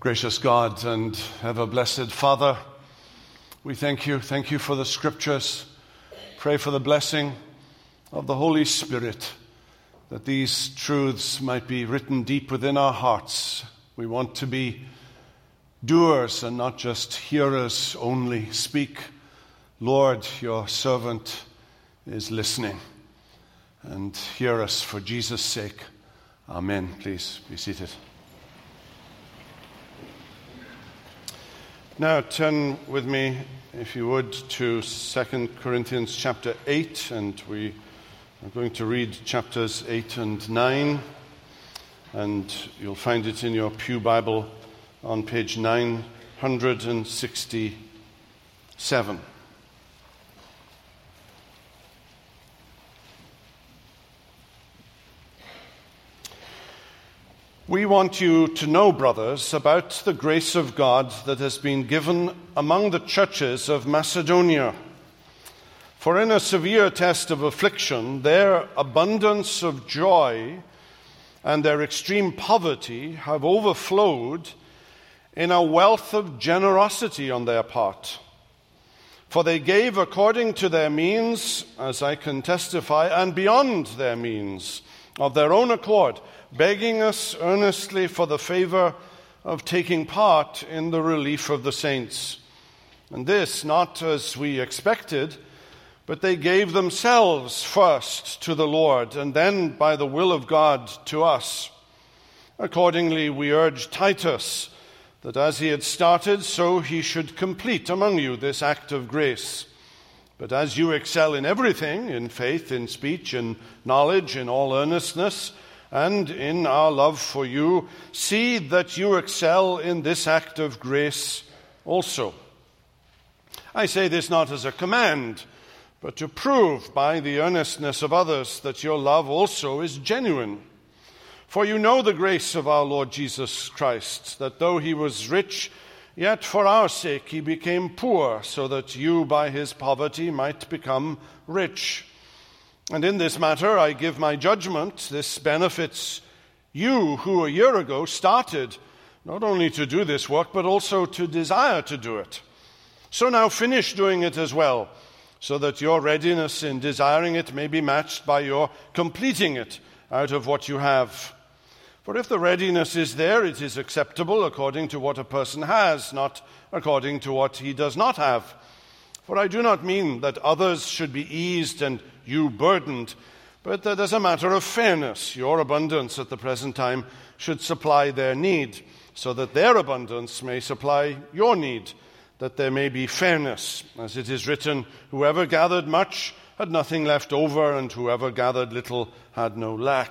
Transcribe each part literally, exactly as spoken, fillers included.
Gracious God and ever-blessed Father, we thank you. Thank you for the Scriptures. Pray for the blessing of the Holy Spirit, that these truths might be written deep within our hearts. We want to be doers and not just hearers only. Speak, Lord, your servant is listening. And hear us for Jesus' sake. Amen. Please be seated. Now turn with me, if you would, to Second Corinthians chapter eight, and we are going to read chapters eight and nine, and you'll find it in your Pew Bible on page nine hundred sixty-seven. We want you to know, brothers, about the grace of God that has been given among the churches of Macedonia. For in a severe test of affliction, their abundance of joy and their extreme poverty have overflowed in a wealth of generosity on their part. For they gave according to their means, as I can testify, and beyond their means, of their own accord, begging us earnestly for the favor of taking part in the relief of the saints. And this, not as we expected, but they gave themselves first to the Lord, and then, by the will of God, to us. Accordingly, we urge Titus that as he had started, so he should complete among you this act of grace. But as you excel in everything, in faith, in speech, in knowledge, in all earnestness, and in our love for you, see that you excel in this act of grace also. I say this not as a command, but to prove by the earnestness of others that your love also is genuine. For you know the grace of our Lord Jesus Christ, that though he was rich, yet for our sake he became poor, so that you by his poverty might become rich. And in this matter I give my judgment. This benefits you who a year ago started not only to do this work, but also to desire to do it. So now finish doing it as well, so that your readiness in desiring it may be matched by your completing it out of what you have. For if the readiness is there, it is acceptable according to what a person has, not according to what he does not have. For I do not mean that others should be eased and you burdened, but that as a matter of fairness, your abundance at the present time should supply their need, so that their abundance may supply your need, that there may be fairness. As it is written, whoever gathered much had nothing left over, and whoever gathered little had no lack.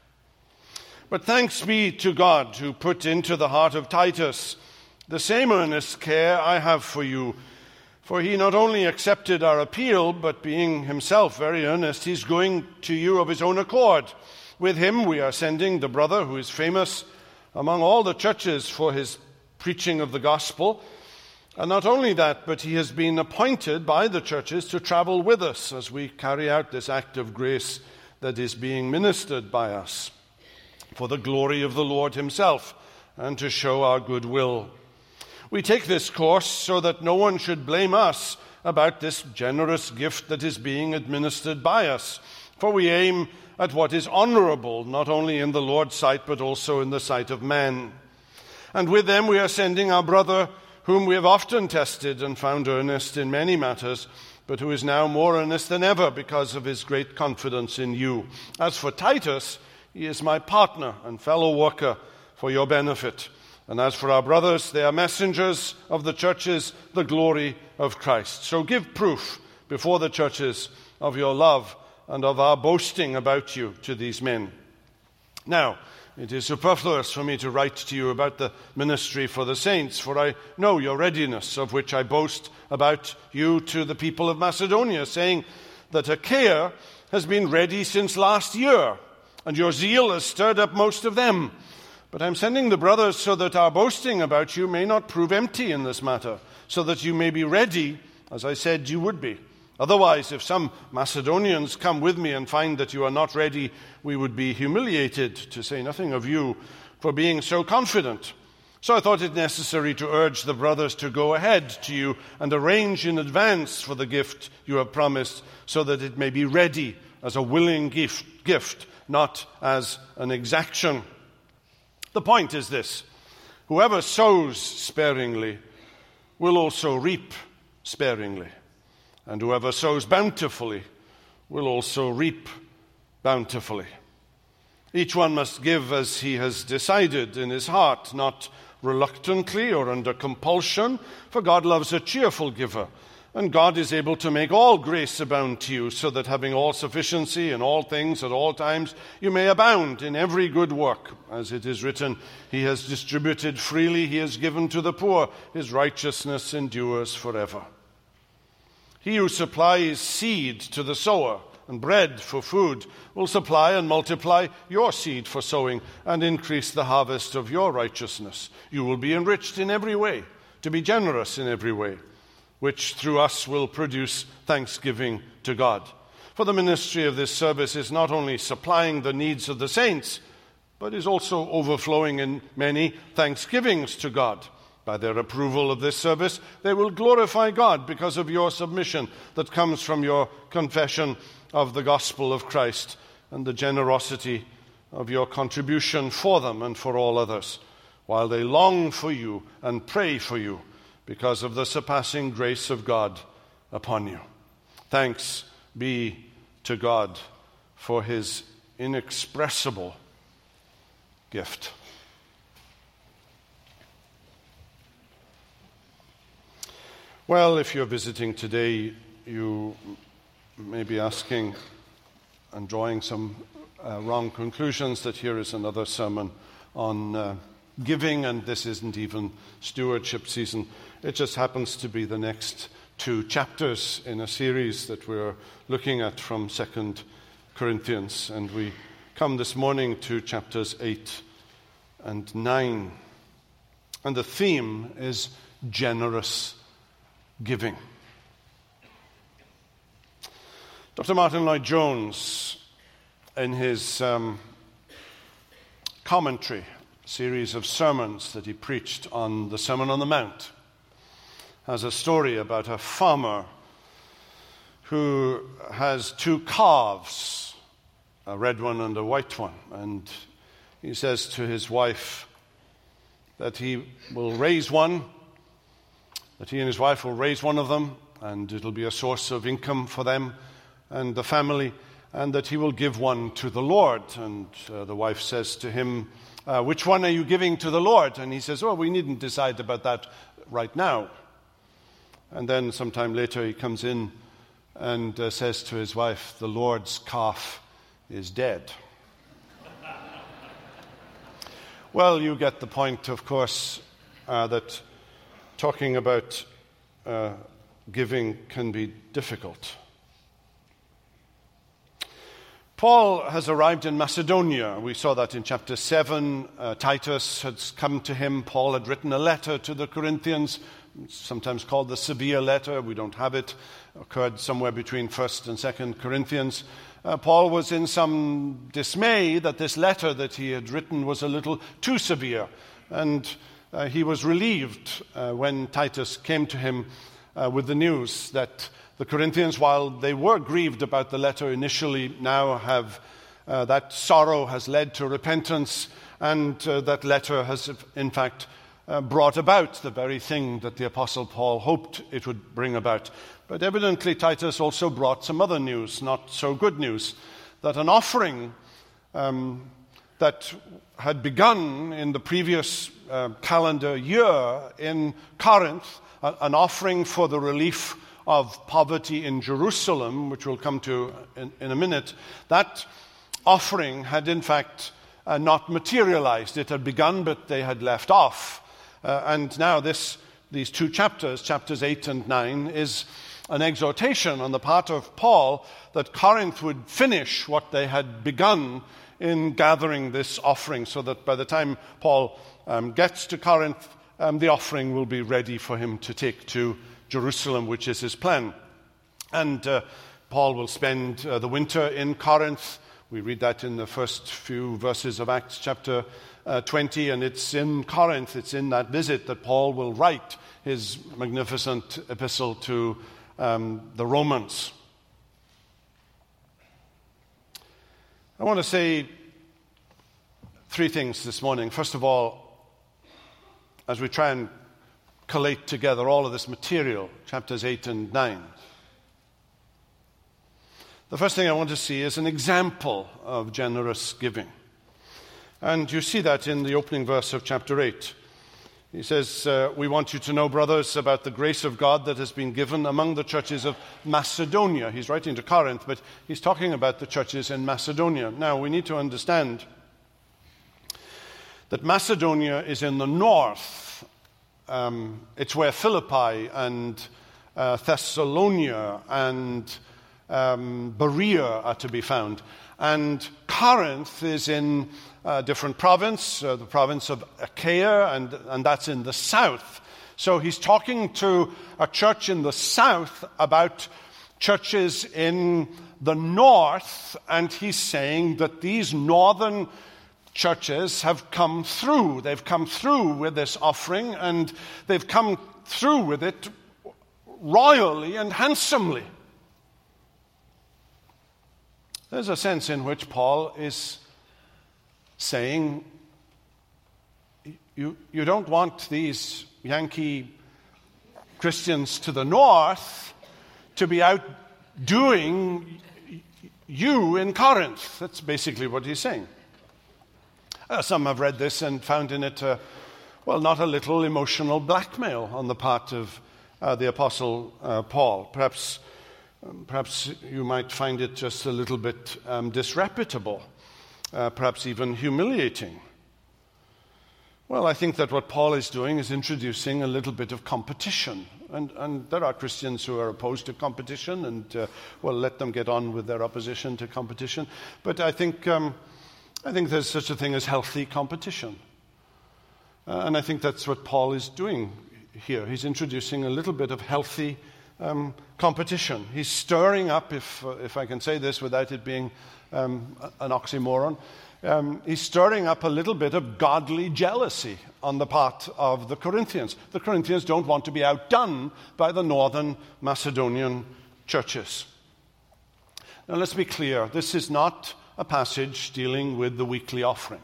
But thanks be to God who put into the heart of Titus the same earnest care I have for you. For he not only accepted our appeal, but being himself very earnest, he's going to you of his own accord. With him we are sending the brother who is famous among all the churches for his preaching of the gospel. And not only that, but he has been appointed by the churches to travel with us as we carry out this act of grace that is being ministered by us, for the glory of the Lord himself, and to show our goodwill. We take this course so that no one should blame us about this generous gift that is being administered by us. For we aim at what is honorable, not only in the Lord's sight, but also in the sight of man. And with them we are sending our brother, whom we have often tested and found earnest in many matters, but who is now more earnest than ever because of his great confidence in you. As for Titus, he is my partner and fellow worker for your benefit. And as for our brothers, they are messengers of the churches, the glory of Christ. So give proof before the churches of your love and of our boasting about you to these men. Now, it is superfluous for me to write to you about the ministry for the saints, for I know your readiness, of which I boast about you to the people of Macedonia, saying that Achaia has been ready since last year, and your zeal has stirred up most of them. But I'm sending the brothers so that our boasting about you may not prove empty in this matter, so that you may be ready, as I said you would be. Otherwise, if some Macedonians come with me and find that you are not ready, we would be humiliated, to say nothing of you, for being so confident. So I thought it necessary to urge the brothers to go ahead to you and arrange in advance for the gift you have promised, so that it may be ready as a willing gift, gift, not as an exaction. The point is this: whoever sows sparingly will also reap sparingly, and whoever sows bountifully will also reap bountifully. Each one must give as he has decided in his heart, not reluctantly or under compulsion, for God loves a cheerful giver. And God is able to make all grace abound to you, so that having all sufficiency in all things at all times, you may abound in every good work. As it is written, He has distributed freely, He has given to the poor, His righteousness endures forever. He who supplies seed to the sower and bread for food will supply and multiply your seed for sowing and increase the harvest of your righteousness. You will be enriched in every way, to be generous in every way, which through us will produce thanksgiving to God. For the ministry of this service is not only supplying the needs of the saints, but is also overflowing in many thanksgivings to God. By their approval of this service, they will glorify God because of your submission that comes from your confession of the gospel of Christ and the generosity of your contribution for them and for all others, while they long for you and pray for you because of the surpassing grace of God upon you. Thanks be to God for His inexpressible gift. Well, if you're visiting today, you may be asking and drawing some uh, wrong conclusions that here is another sermon on uh, giving, and this isn't even stewardship season. It just happens to be the next two chapters in a series that we're looking at from Second Corinthians, and we come this morning to chapters eight and nine. And the theme is generous giving. Doctor Martin Lloyd-Jones, in his um, commentary, series of sermons that he preached on the Sermon on the Mount, has a story about a farmer who has two calves, a red one and a white one. And he says to his wife that he will raise one, that he and his wife will raise one of them, and it'll be a source of income for them and the family, and that he will give one to the Lord. And uh, the wife says to him, uh, which one are you giving to the Lord? And he says, oh, we needn't decide about that right now. And then sometime later he comes in and uh, says to his wife, the Lord's calf is dead. Well, you get the point, of course, uh, that talking about uh, giving can be difficult. Paul has arrived in Macedonia. We saw that in chapter seven. Uh, Titus had come to him. Paul had written a letter to the Corinthians, sometimes called the Severe letter. We don't have it. It occurred somewhere between First and Second Corinthians. Uh, Paul was in some dismay that this letter that he had written was a little too severe. And uh, he was relieved uh, when Titus came to him uh, with the news that the Corinthians, while they were grieved about the letter initially, now have uh, that sorrow has led to repentance, and uh, that letter has, in fact, uh, brought about the very thing that the Apostle Paul hoped it would bring about. But evidently Titus also brought some other news, not so good news, that an offering um, that had begun in the previous uh, calendar year in Corinth, uh, an offering for the relief of poverty in Jerusalem, which we'll come to in, in a minute, that offering had in fact uh, not materialized. It had begun, but they had left off. Uh, and now this, these two chapters, chapters eight and nine, is an exhortation on the part of Paul that Corinth would finish what they had begun in gathering this offering, so that by the time Paul um, gets to Corinth, um, the offering will be ready for him to take to Jerusalem, which is his plan. And uh, Paul will spend uh, the winter in Corinth We read that in the first few verses of Acts chapter uh, twenty, and it's in Corinth, it's in that visit that Paul will write his magnificent epistle to um, the Romans. I want to say three things this morning. First of all, as we try and collate together all of this material, chapters eight and nine, the first thing I want to see is an example of generous giving. And you see that in the opening verse of chapter eight. He says, uh, we want you to know, brothers, about the grace of God that has been given among the churches of Macedonia. He's writing to Corinth, but he's talking about the churches in Macedonia. Now, we need to understand that Macedonia is in the north. Um, it's where Philippi and uh, Thessalonica and Um, Berea are to be found. And Corinth is in a different province, uh, the province of Achaia, and, and that's in the south. So he's talking to a church in the south about churches in the north, and he's saying that these northern churches have come through. They've come through with this offering, and they've come through with it royally and handsomely. There's a sense in which Paul is saying, you, you don't want these Yankee Christians to the north to be outdoing you in Corinth. That's basically what he's saying. Uh, some have read this and found in it, uh, well, not a little emotional blackmail on the part of uh, the Apostle uh, Paul. Perhaps Um, perhaps you might find it just a little bit um, disreputable, uh, perhaps even humiliating. Well, I think that what Paul is doing is introducing a little bit of competition. And, and there are Christians who are opposed to competition, and, uh, well, let them get on with their opposition to competition. But I think, um, I think there's such a thing as healthy competition. Uh, and I think that's what Paul is doing here. He's introducing a little bit of healthy Um, competition. He's stirring up, if uh, if I can say this without it being um, an oxymoron, um, he's stirring up a little bit of godly jealousy on the part of the Corinthians. The Corinthians don't want to be outdone by the northern Macedonian churches. Now let's be clear, this is not a passage dealing with the weekly offering.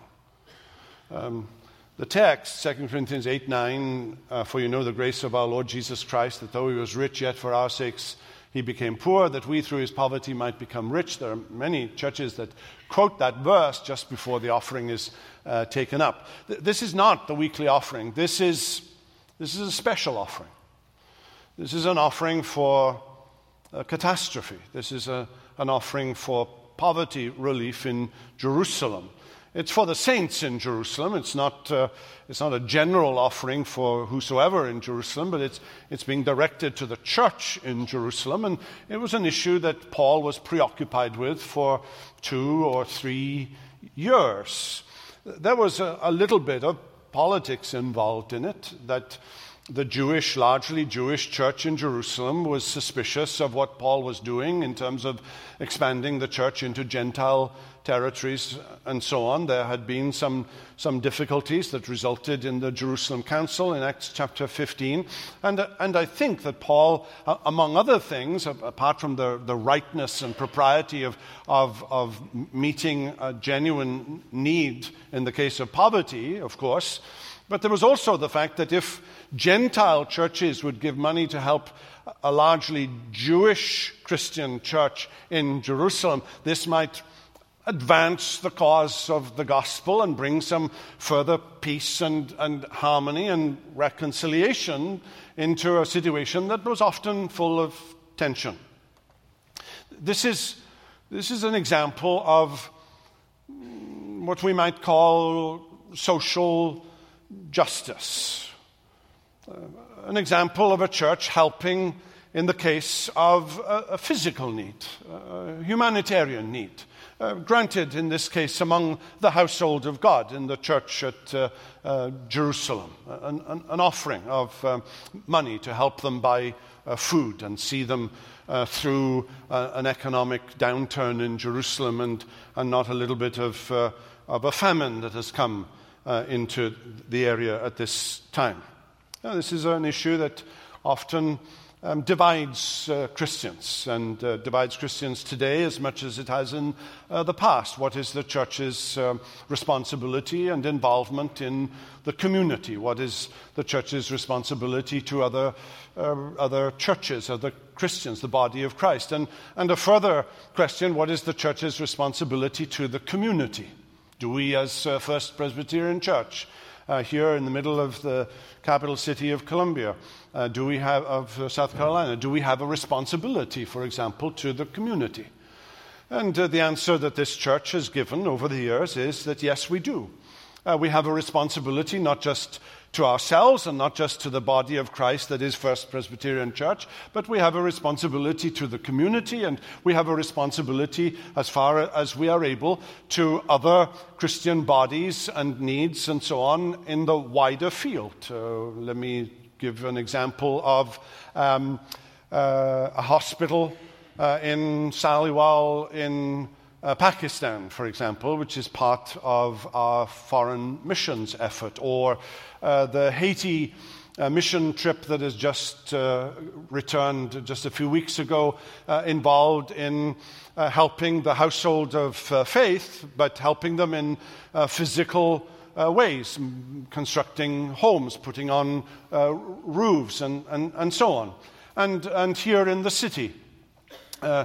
Um, The text, Second Corinthians eight nine, uh, for you know the grace of our Lord Jesus Christ, that though he was rich, yet for our sakes he became poor, that we through his poverty might become rich. There are many churches that quote that verse just before the offering is uh, taken up. Th- this is not the weekly offering. This is, this is a special offering. This is an offering for a catastrophe. This is a, an offering for poverty relief in Jerusalem. It's for the saints in Jerusalem. It's not, uh, it's not a general offering for whosoever in Jerusalem, but it's, it's being directed to the church in Jerusalem. And it was an issue that Paul was preoccupied with for two or three years. There was a, a little bit of politics involved in it, that the Jewish, largely Jewish church in Jerusalem was suspicious of what Paul was doing in terms of expanding the church into Gentile territories and so on. There had been some, some difficulties that resulted in the Jerusalem Council in Acts chapter fifteen. And, and I think that Paul, uh, among other things, apart from the, the rightness and propriety of, of, of meeting a genuine need in the case of poverty, of course, but there was also the fact that if Gentile churches would give money to help a largely Jewish Christian church in Jerusalem, this might advance the cause of the gospel and bring some further peace and, and harmony and reconciliation into a situation that was often full of tension. This is, this is an example of what we might call social justice. Uh, an example of a church helping in the case of a, a physical need, a humanitarian need. uh, granted in this case among the household of God in the church at uh, uh, Jerusalem, an, an, an offering of um, money to help them buy uh, food and see them uh, through uh, an economic downturn in Jerusalem and, and not a little bit of, uh, of a famine that has come uh, into the area at this time. Now, this is an issue that often um, divides uh, Christians and uh, divides Christians today as much as it has in uh, the past. What is the church's uh, responsibility and involvement in the community? What is the church's responsibility to other uh, other churches, other Christians, the body of Christ? And, and a further question, what is the church's responsibility to the community? Do we as uh, First Presbyterian Church Uh, here in the middle of the capital city of Columbia, uh, do we have of uh, South Carolina, do we have a responsibility, for example, to the community? And uh, the answer that this church has given over the years is that yes, we do. Uh, we have a responsibility not just to ourselves and not just to the body of Christ that is First Presbyterian Church, but we have a responsibility to the community, and we have a responsibility as far as we are able to other Christian bodies and needs and so on in the wider field. Uh, let me give an example of um, uh, a hospital uh, in Saliwal in Uh, Pakistan, for example, which is part of our foreign missions effort, or uh, the Haiti uh, mission trip that has just uh, returned just a few weeks ago, uh, involved in uh, helping the household of uh, faith, but helping them in uh, physical uh, ways, m- constructing homes, putting on uh, roofs, and, and, and so on. And, and here in the city, uh,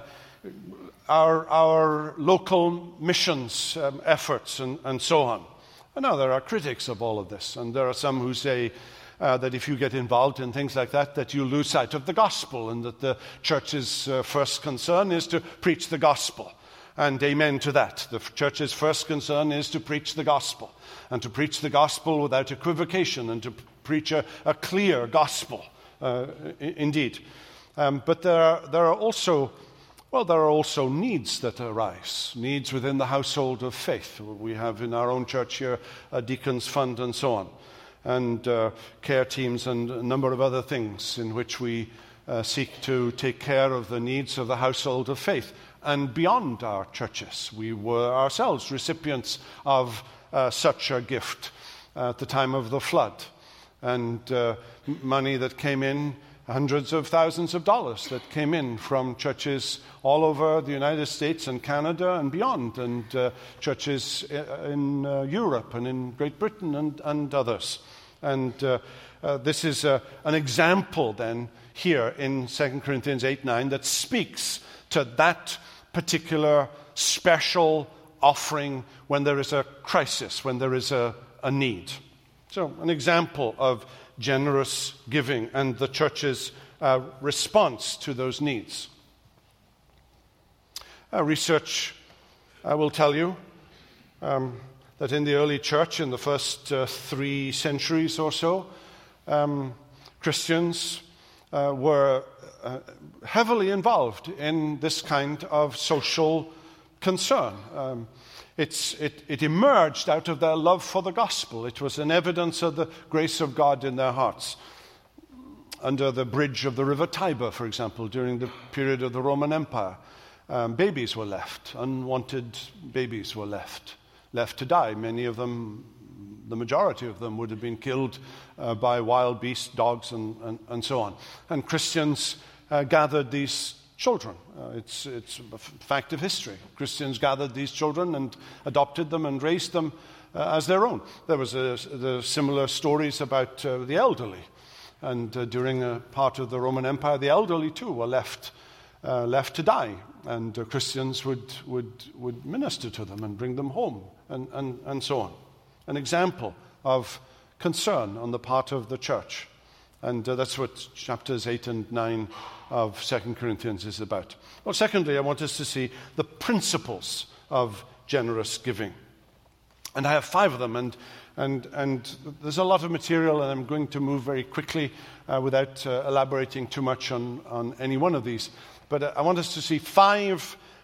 Our, our local missions um, efforts and, and so on. And now there are critics of all of this, and there are some who say uh, that if you get involved in things like that, that you lose sight of the gospel, and that the church's uh, first concern is to preach the gospel. And amen to that. The church's first concern is to preach the gospel, and to preach the gospel without equivocation, and to preach a, a clear gospel, uh, I- indeed. Um, but there are, there are also Well, there are also needs that arise, needs within the household of faith. We have in our own church here a deacons fund and so on, and uh, care teams and a number of other things in which we uh, seek to take care of the needs of the household of faith. And beyond our churches, we were ourselves recipients of uh, such a gift at the time of the flood, and uh, money that came in, hundreds of thousands of dollars that came in from churches all over the United States and Canada and beyond, and uh, churches in uh, Europe and in Great Britain and, and others. And uh, uh, this is uh, an example then here in Second Corinthians eight nine that speaks to that particular special offering when there is a crisis, when there is a, a need. So an example of generous giving and the church's uh, response to those needs. Uh, research uh, will tell you um, that in the early church, in the first uh, three centuries or so, um, Christians uh, were uh, heavily involved in this kind of social concern. Um, It's, it, it emerged out of their love for the gospel. It was an evidence of the grace of God in their hearts. Under the bridge of the River Tiber, for example, during the period of the Roman Empire, um, babies were left. Unwanted babies were left, left to die. Many of them, the majority of them, would have been killed uh, by wild beasts, dogs, and, and, and so on. And Christians uh, gathered these children. Uh, it's, it's a fact of history. Christians gathered these children and adopted them and raised them uh, as their own. There was a, the similar stories about uh, the elderly. And uh, during a part of the Roman Empire, the elderly too were left uh, left to die. And uh, Christians would, would, would minister to them and bring them home and, and, and so on. An example of concern on the part of the church. And uh, that's what chapters eight and nine of Second Corinthians is about. Well, secondly, I want us to see the principles of generous giving. And I have five of them, and and and there's a lot of material, and I'm going to move very quickly uh, without uh, elaborating too much on, on any one of these. But uh, I want us to see five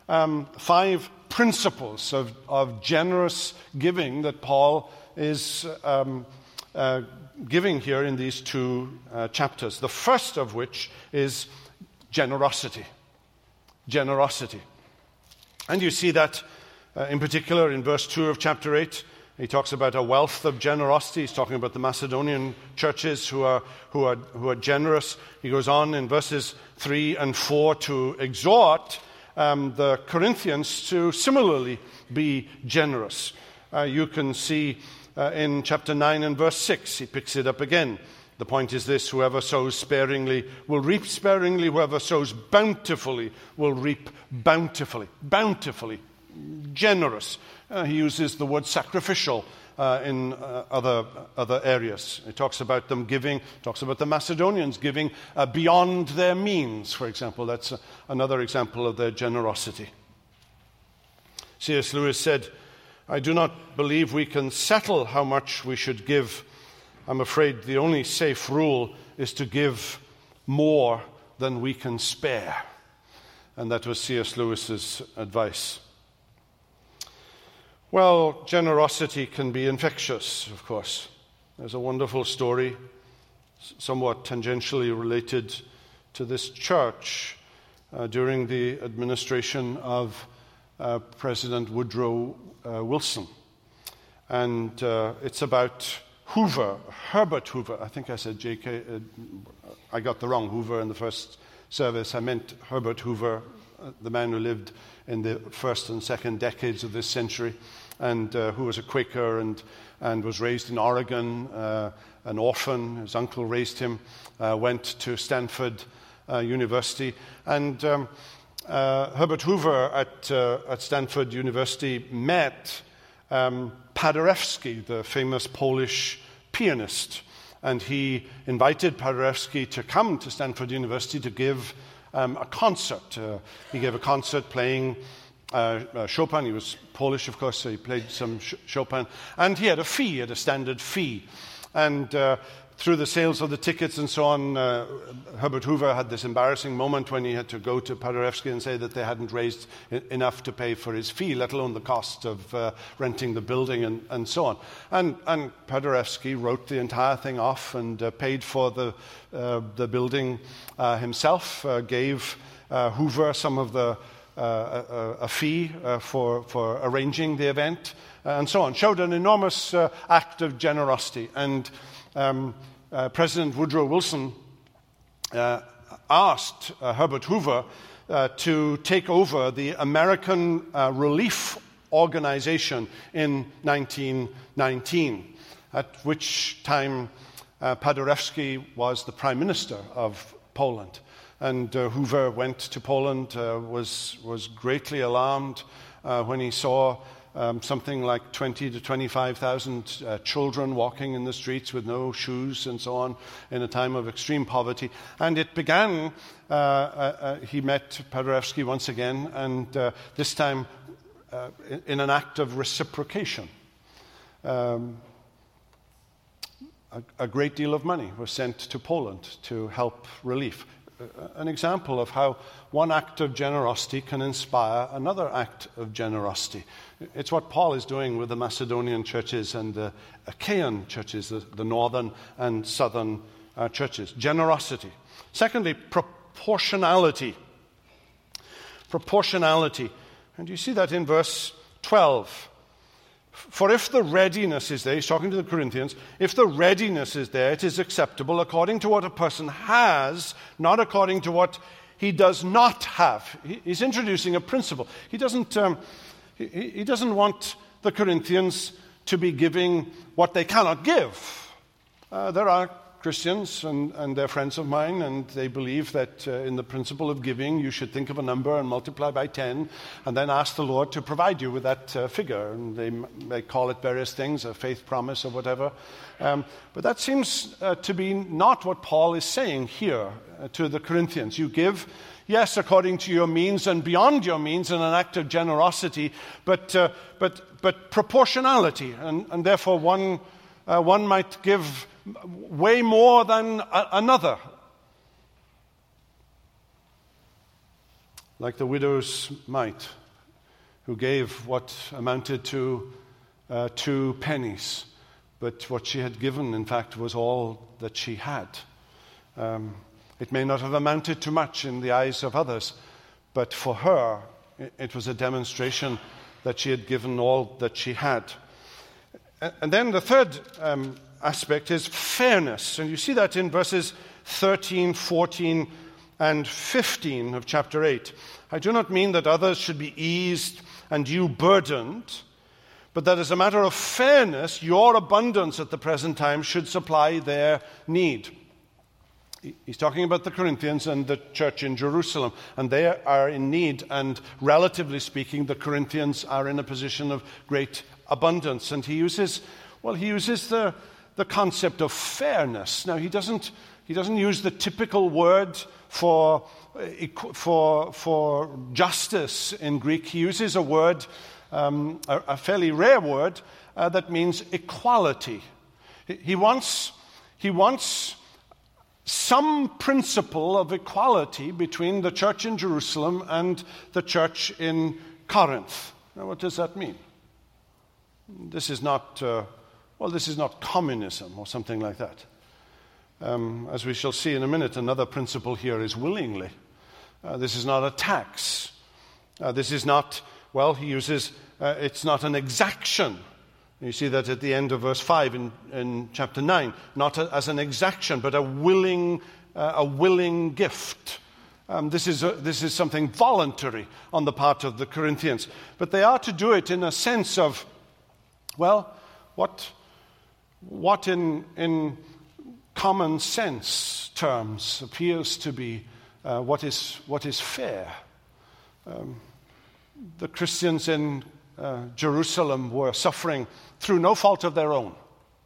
um, five principles of, of generous giving that Paul is um, uh, giving here in these two uh, chapters. The first of which is generosity. Generosity. And you see that uh, in particular in verse two of chapter eight. He talks about a wealth of generosity. He's talking about the Macedonian churches who are, who are, who are generous. He goes on in verses three and four to exhort um, the Corinthians to similarly be generous. Uh, you can see uh, in chapter nine and verse six, he picks it up again. The point is this: whoever sows sparingly will reap sparingly. Whoever sows bountifully will reap bountifully. Bountifully. Generous. Uh, he uses the word sacrificial uh, in uh, other other areas. He talks about them giving, talks about the Macedonians giving uh, beyond their means, for example. That's uh, another example of their generosity. C S Lewis said, "I do not believe we can settle how much we should give. I'm afraid the only safe rule is to give more than we can spare." And that was C S Lewis's advice. Well, generosity can be infectious, of course. There's a wonderful story, somewhat tangentially related to this church, uh, during the administration of uh, President Woodrow uh, Wilson. And uh, it's about Hoover, Herbert Hoover. I think I said J K. Uh, I got the wrong Hoover in the first service. I meant Herbert Hoover, uh, the man who lived in the first and second decades of this century, and uh, who was a Quaker and, and was raised in Oregon, uh, an orphan. His uncle raised him, uh, went to Stanford uh, University. And um, uh, Herbert Hoover at, uh, at Stanford University met um, Paderewski, the famous Polish pianist. And he invited Paderewski to come to Stanford University to give um, a concert. Uh, he gave a concert playing uh, uh, Chopin. He was Polish, of course, so he played some Ch- Chopin. And he had a fee, he had a standard fee. And uh, through the sales of the tickets and so on, uh, Herbert Hoover had this embarrassing moment when he had to go to Paderewski and say that they hadn't raised I- enough to pay for his fee, let alone the cost of uh, renting the building and, and so on. And, and Paderewski wrote the entire thing off and uh, paid for the, uh, the building uh, himself, uh, gave uh, Hoover some of the uh, a, a fee uh, for, for arranging the event, uh, and so on. Showed an enormous uh, act of generosity. And Um, uh, President Woodrow Wilson uh, asked uh, Herbert Hoover uh, to take over the American uh, Relief Organization in nineteen nineteen, at which time uh, Paderewski was the Prime Minister of Poland. And uh, Hoover went to Poland, uh, was, was greatly alarmed uh, when he saw Um, something like twenty to twenty-five thousand uh, children walking in the streets with no shoes and so on in a time of extreme poverty. And it began, uh, uh, uh, he met Paderewski once again, and uh, this time uh, in, in an act of reciprocation. Um, a, a great deal of money was sent to Poland to help relief. An example of how one act of generosity can inspire another act of generosity. It's what Paul is doing with the Macedonian churches and the Achaean churches, the, the northern and southern uh, churches. Generosity. Secondly, proportionality. Proportionality. And you see that in verse twelve. For if the readiness is there, he's talking to the Corinthians, if the readiness is there, it is acceptable according to what a person has, not according to what he does not have. He's introducing a principle. He doesn't, um, he, he doesn't want the Corinthians to be giving what they cannot give. Uh, there are Christians, and, and they're friends of mine, and they believe that uh, in the principle of giving, you should think of a number and multiply by ten, and then ask the Lord to provide you with that uh, figure. And they, they call it various things, a faith promise or whatever. Um, but that seems uh, to be not what Paul is saying here uh, to the Corinthians. You give, yes, according to your means and beyond your means in an act of generosity, but uh, but but proportionality, and, and therefore one uh, one might give way more than a- another. like the widow's mite, who gave what amounted to uh, two pennies, but what she had given, in fact, was all that she had. Um, it may not have amounted to much in the eyes of others, but for her, it was a demonstration that she had given all that she had. And then the third um, aspect is fairness. And you see that in verses thirteen, fourteen, and fifteen of chapter eight. I do not mean that others should be eased and you burdened, but that as a matter of fairness, your abundance at the present time should supply their need. He's talking about the Corinthians and the church in Jerusalem, and they are in need, and relatively speaking, the Corinthians are in a position of great abundance. And he uses, well, he uses the, the concept of fairness. Now, he doesn't, he doesn't use the typical word for, for, for justice in Greek. He uses a word, um, a, a fairly rare word, uh, that means equality. He, he wants, he wants some principle of equality between the church in Jerusalem and the church in Corinth. Now, what does that mean? This is not, uh, well, this is not communism or something like that. Um, as we shall see in a minute, another principle here is willingly. Uh, this is not a tax. Uh, this is not, well, he uses, uh, it's not an exaction. You see that at the end of verse five in, in chapter nine, not a, as an exaction, but a willing, uh, a willing gift. Um, this is a, this is something voluntary on the part of the Corinthians, but they are to do it in a sense of, well, what, what in in common sense terms appears to be uh, what is what is fair. Um, the Christians in uh, Jerusalem were suffering through no fault of their own.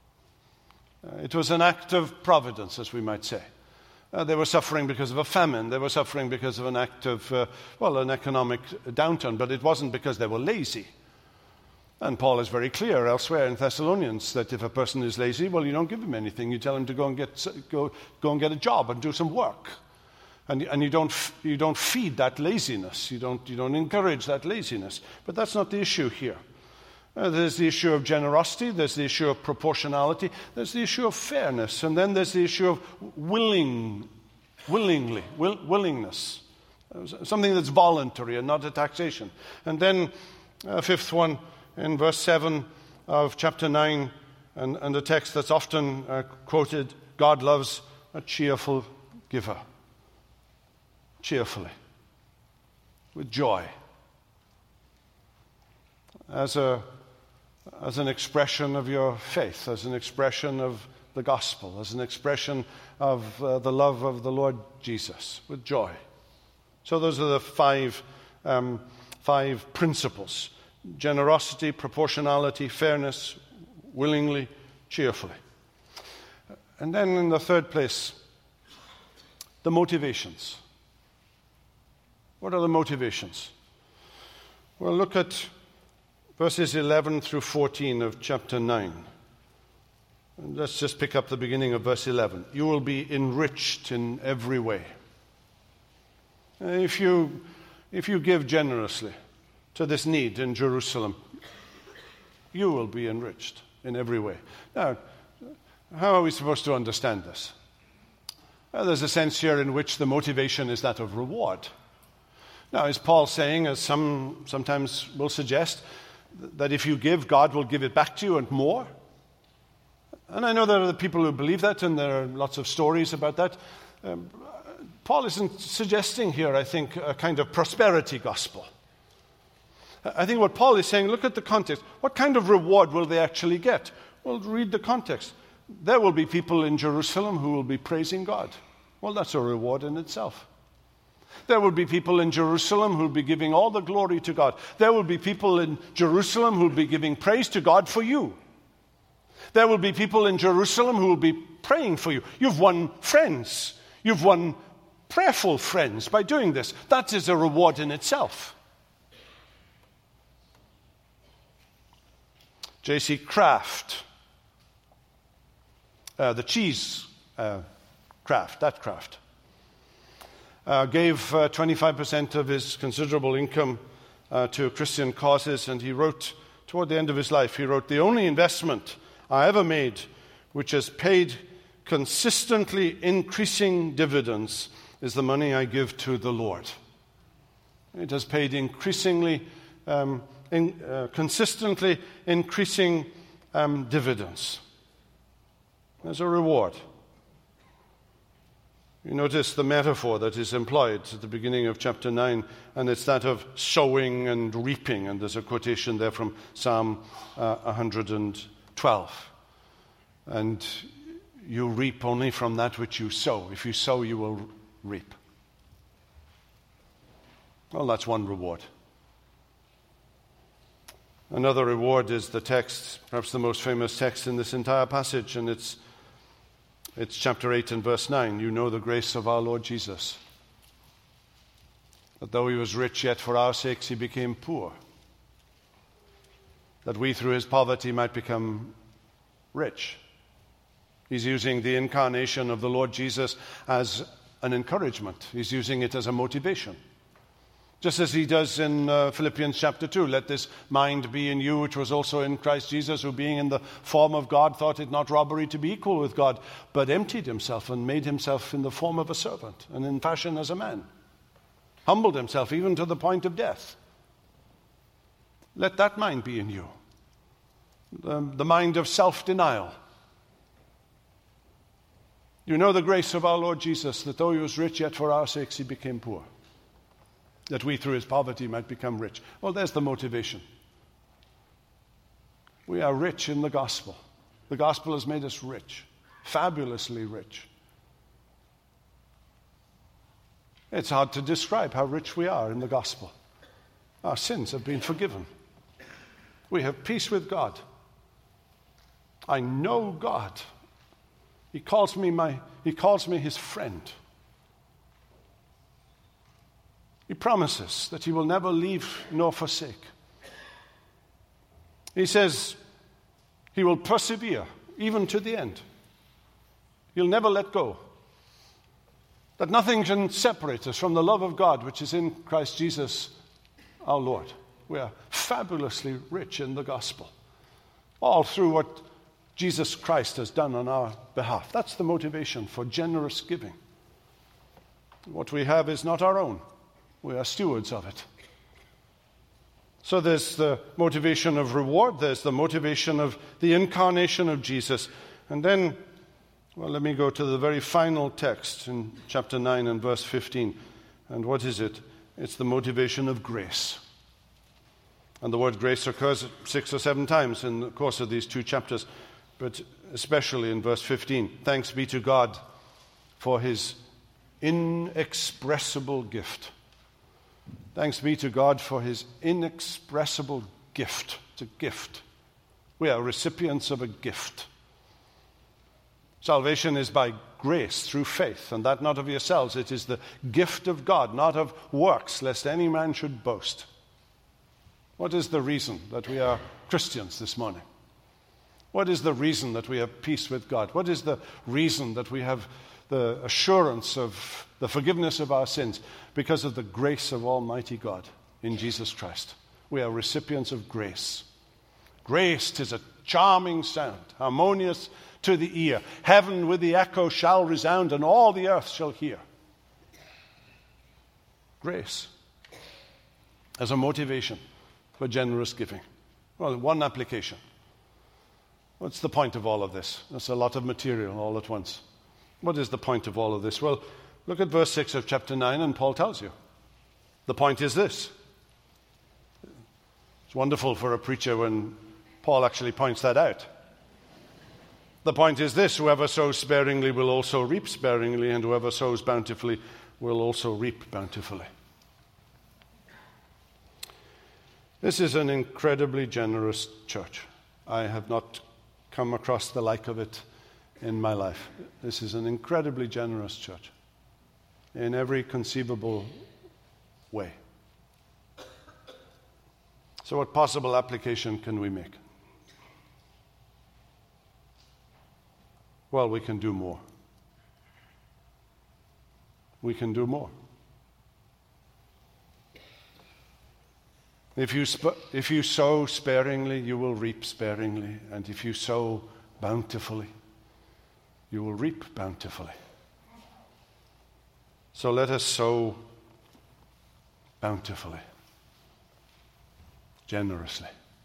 Uh, it was an act of providence, as we might say. Uh, they were suffering because of a famine. They were suffering because of an act of, uh, well, an economic downturn, but it wasn't because they were lazy. And Paul is very clear elsewhere in Thessalonians that if a person is lazy, well, you don't give him anything. You tell him to go and get, go, go and get a job and do some work. And, and you don't, you don't feed that laziness. You don't, you don't encourage that laziness. But that's not the issue here. Uh, there's the issue of generosity, there's the issue of proportionality, there's the issue of fairness, and then there's the issue of willing, willingly, will, willingness, uh, something that's voluntary and not a taxation. And then a uh, fifth one in verse seven of chapter nine, and, and a text that's often uh, quoted, God loves a cheerful giver. Cheerfully, with joy, as a as an expression of your faith, as an expression of the gospel, as an expression of uh, the love of the Lord Jesus, with joy. So those are the five, um, five principles: generosity, proportionality, fairness, willingly, cheerfully. And then in the third place, the motivations. What are the motivations? Well, look at verses eleven through fourteen of chapter nine. And let's just pick up the beginning of verse eleven. You will be enriched in every way. If you, if you give generously to this need in Jerusalem, you will be enriched in every way. Now, how are we supposed to understand this? Well, there's a sense here in which the motivation is that of reward. Now, is Paul saying, as some sometimes will suggest, that if you give, God will give it back to you and more? And I know there are the people who believe that, and there are lots of stories about that. Um, Paul isn't suggesting here, I think, a kind of prosperity gospel. I think what Paul is saying, look at the context. What kind of reward will they actually get? Well, read the context. There will be people in Jerusalem who will be praising God. Well, that's a reward in itself. There will be people in Jerusalem who will be giving all the glory to God. There will be people in Jerusalem who will be giving praise to God for you. There will be people in Jerusalem who will be praying for you. You've won friends. You've won prayerful friends by doing this. That is a reward in itself. J C Kraft, uh, the cheese uh, craft, that craft. uh, gave uh, twenty-five percent of his considerable income uh, to Christian causes, and he wrote, toward the end of his life, he wrote, "The only investment I ever made which has paid consistently increasing dividends is the money I give to the Lord." It has paid increasingly, um, in, uh, consistently increasing um, dividends. There's a reward. You notice the metaphor that is employed at the beginning of chapter nine, and it's that of sowing and reaping. And there's a quotation there from Psalm uh, one hundred twelve. And you reap only from that which you sow. If you sow, you will reap. Well, that's one reward. Another reward is the text, perhaps the most famous text in this entire passage, and it's It's chapter eight and verse nine. "You know the grace of our Lord Jesus, that though he was rich, yet for our sakes he became poor, that we through his poverty might become rich." He's using the incarnation of the Lord Jesus as an encouragement. He's using it as a motivation. Just as he does in uh, Philippians chapter two, "Let this mind be in you, which was also in Christ Jesus, who being in the form of God, thought it not robbery to be equal with God, but emptied himself and made himself in the form of a servant, and in fashion as a man. Humbled himself even to the point of death." Let that mind be in you. The, the mind of self-denial. "You know the grace of our Lord Jesus, that though he was rich, yet for our sakes he became poor, that we through his poverty might become rich." Well, there's the motivation. We are rich in the gospel. The gospel has made us rich, fabulously rich. It's hard to describe how rich we are in the gospel. Our sins have been forgiven. We have peace with God. I know God. He calls me my, he calls me his friend. He promises that he will never leave nor forsake. He says he will persevere even to the end. He'll never let go. That nothing can separate us from the love of God which is in Christ Jesus our Lord. We are fabulously rich in the gospel, all through what Jesus Christ has done on our behalf. That's the motivation for generous giving. What we have is not our own. We are stewards of it. So there's the motivation of reward. There's the motivation of the incarnation of Jesus. And then, well, let me go to the very final text in chapter nine and verse fifteen. And what is it? It's the motivation of grace. And the word grace occurs six or seven times in the course of these two chapters, but especially in verse fifteen. "Thanks be to God for his inexpressible gift." Thanks be to God for his inexpressible gift. It's a gift. We are recipients of a gift. Salvation is by grace through faith, and that not of yourselves. It is the gift of God, not of works, lest any man should boast. What is the reason that we are Christians this morning? What is the reason that we have peace with God? What is the reason that we have the assurance of the forgiveness of our sins? Because of the grace of Almighty God in Jesus Christ. We are recipients of grace. Grace, 'tis a charming sound, harmonious to the ear. Heaven with the echo shall resound, and all the earth shall hear. Grace as a motivation for generous giving. Well, one application. What's the point of all of this? That's a lot of material all at once. What is the point of all of this? Well, look at verse six of chapter nine, and Paul tells you. The point is this. It's wonderful for a preacher when Paul actually points that out. The point is this: whoever sows sparingly will also reap sparingly, and whoever sows bountifully will also reap bountifully. This is an incredibly generous church. I have not come across the like of it in my life. This is an incredibly generous church in every conceivable way. So what possible application can we make? Well, we can do more. We can do more. If you, sp- if you sow sparingly, you will reap sparingly. And if you sow bountifully, you will reap bountifully. So let us sow bountifully, generously,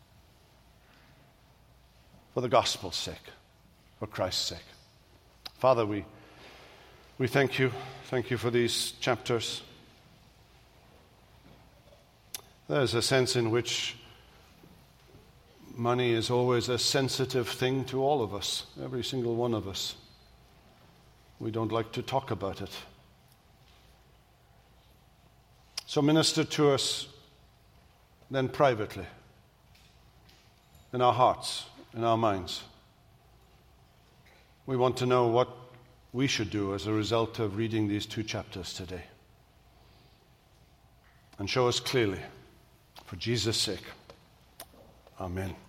for the gospel's sake, for Christ's sake. Father, we, we thank you. Thank you for these chapters. There's a sense in which money is always a sensitive thing to all of us, every single one of us. We don't like to talk about it. So minister to us then privately, in our hearts, in our minds. We want to know what we should do as a result of reading these two chapters today. And show us clearly, for Jesus' sake. Amen.